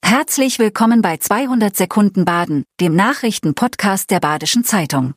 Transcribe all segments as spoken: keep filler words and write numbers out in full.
Herzlich willkommen bei zweihundert Sekunden Baden, dem Nachrichtenpodcast der Badischen Zeitung.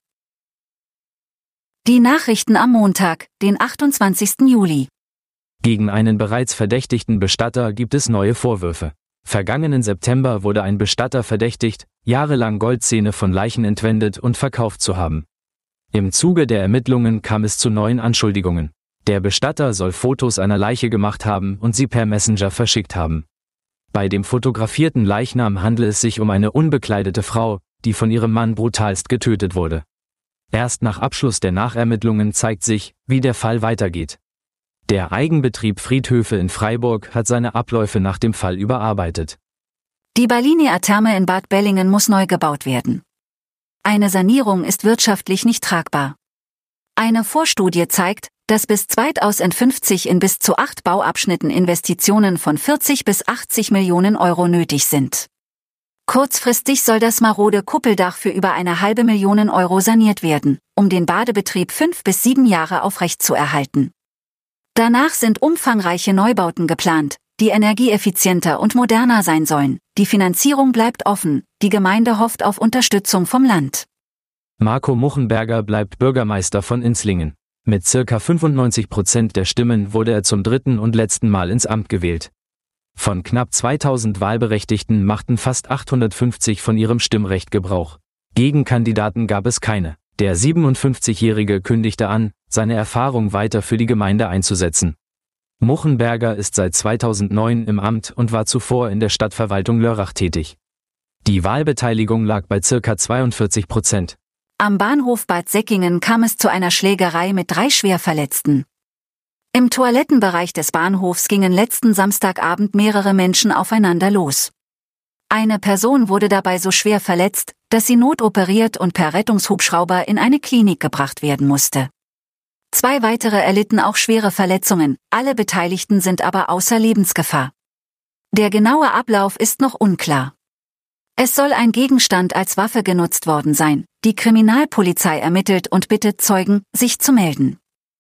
Die Nachrichten am Montag, den achtundzwanzigsten Juli. Gegen einen bereits verdächtigten Bestatter gibt es neue Vorwürfe. Vergangenen September wurde ein Bestatter verdächtigt, jahrelang Goldzähne von Leichen entwendet und verkauft zu haben. Im Zuge der Ermittlungen kam es zu neuen Anschuldigungen. Der Bestatter soll Fotos einer Leiche gemacht haben und sie per Messenger verschickt haben. Bei dem fotografierten Leichnam handelt es sich um eine unbekleidete Frau, die von ihrem Mann brutalst getötet wurde. Erst nach Abschluss der Nachermittlungen zeigt sich, wie der Fall weitergeht. Der Eigenbetrieb Friedhöfe in Freiburg hat seine Abläufe nach dem Fall überarbeitet. Die Balneartherme in Bad Bellingen muss neu gebaut werden. Eine Sanierung ist wirtschaftlich nicht tragbar. Eine Vorstudie zeigt, dass bis zweitausendfünfzig in bis zu acht Bauabschnitten Investitionen von vierzig bis achtzig Millionen Euro nötig sind. Kurzfristig soll das marode Kuppeldach für über eine halbe Million Euro saniert werden, um den Badebetrieb fünf bis sieben Jahre aufrechtzuerhalten. Danach sind umfangreiche Neubauten geplant, die energieeffizienter und moderner sein sollen. Die Finanzierung bleibt offen, die Gemeinde hofft auf Unterstützung vom Land. Marco Muchenberger bleibt Bürgermeister von Inzlingen. Mit circa fünfundneunzig Prozent der Stimmen wurde er zum dritten und letzten Mal ins Amt gewählt. Von knapp zweitausend Wahlberechtigten machten fast achthundertfünfzig von ihrem Stimmrecht Gebrauch. Gegenkandidaten gab es keine. Der siebenundfünfzigjährige kündigte an, seine Erfahrung weiter für die Gemeinde einzusetzen. Muchenberger ist seit zweitausendneun im Amt und war zuvor in der Stadtverwaltung Lörrach tätig. Die Wahlbeteiligung lag bei circa zweiundvierzig Prozent. Am Bahnhof Bad Säckingen kam es zu einer Schlägerei mit drei Schwerverletzten. Im Toilettenbereich des Bahnhofs gingen letzten Samstagabend mehrere Menschen aufeinander los. Eine Person wurde dabei so schwer verletzt, dass sie notoperiert und per Rettungshubschrauber in eine Klinik gebracht werden musste. Zwei weitere erlitten auch schwere Verletzungen, alle Beteiligten sind aber außer Lebensgefahr. Der genaue Ablauf ist noch unklar. Es soll ein Gegenstand als Waffe genutzt worden sein. Die Kriminalpolizei ermittelt und bittet Zeugen, sich zu melden.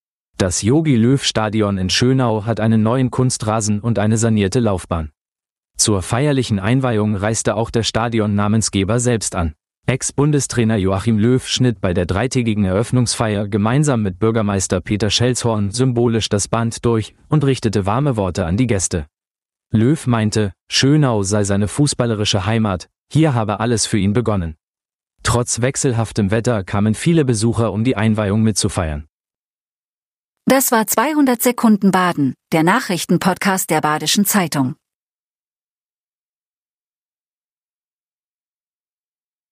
Das Jogi-Löw-Stadion in Schönau hat einen neuen Kunstrasen und eine sanierte Laufbahn. Zur feierlichen Einweihung reiste auch der Stadionnamensgeber selbst an. Ex-Bundestrainer Joachim Löw schnitt bei der dreitägigen Eröffnungsfeier gemeinsam mit Bürgermeister Peter Schelshorn symbolisch das Band durch und richtete warme Worte an die Gäste. Löw meinte, Schönau sei seine fußballerische Heimat, hier habe alles für ihn begonnen. Trotz wechselhaftem Wetter kamen viele Besucher, um die Einweihung mitzufeiern. Das war zweihundert Sekunden Baden, der Nachrichtenpodcast der Badischen Zeitung.